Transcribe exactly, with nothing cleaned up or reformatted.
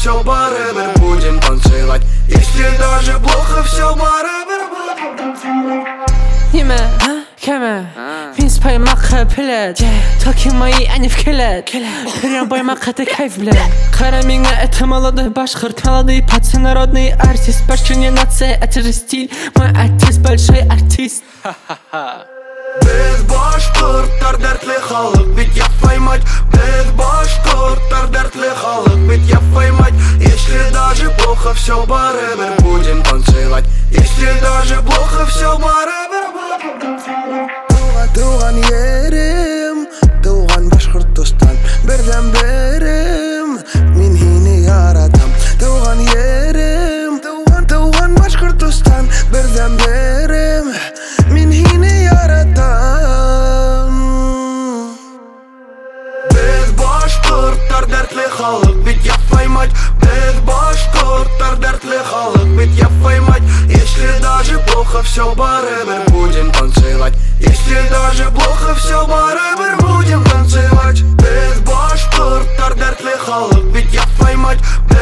все барыбер будем танцевать. Если даже плохо, все барыбер будем танцевать. Nime, kime, biz paymak pilet Takin mayı anif kilet Piren baymak hati kayf bile Karamine etem aladı Башқұрт молодый пацан народный артист Башкирне нация, это же стиль Мой артист, большой артист Biz башқұрттар дәртлі халық, ведь я поймать. Biz башқұрттар дәртлі халық, ведь я поймать. Если даже плохо, все барыбер будем танцевать. Если даже плохо, все барыбер будем танцевать. Туған ерім, туған Башқұртстан, бірден бірім, мен хини яратам. Туған ерім, туған, туған Башқұртстан, бірден бірім, мен хини яратам. Біз башқұрттар дәртлі халық, ведь я поймать. Біз башқұрттар дәртлі халық, ведь я поймать. Если даже плохо, все барыбер будем танцевать. Если даже плохо, все барыбер будем танцевать. Біз башқұрттар дәртлі халық, ведь я поймать.